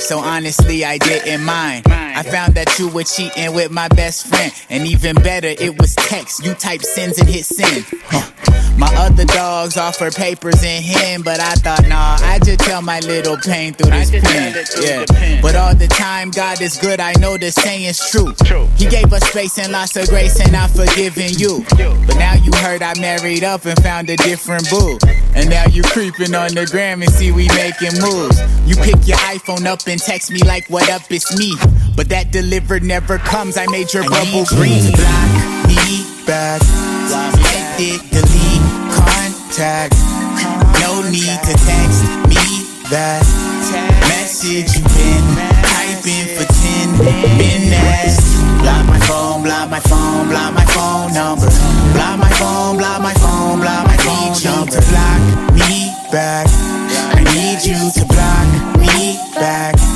life, so honestly I didn't mind. I found that you were cheating with my best friend, and even better, it was text. You type sins and hit send. My other dogs offer papers and him, but I thought, nah, I just tell my little pain through this pen. Yeah. But all the time, God is good, I know the saying's true. He gave us space and lots of grace, and I'm forgiving you. But now you heard I married up and found a different boo. And now you creeping on the gram and see we making moves. You pick your iPhone up and text me like, what up, it's me. But that delivered never comes, I made your bubble green. Block me back, edit, delete, contact. No need to text me that message you been typing for 10 minutes. Block my phone, block my phone, block my phone number. Block my phone, block my phone, block my phone number. Block me back, I need you to block me back.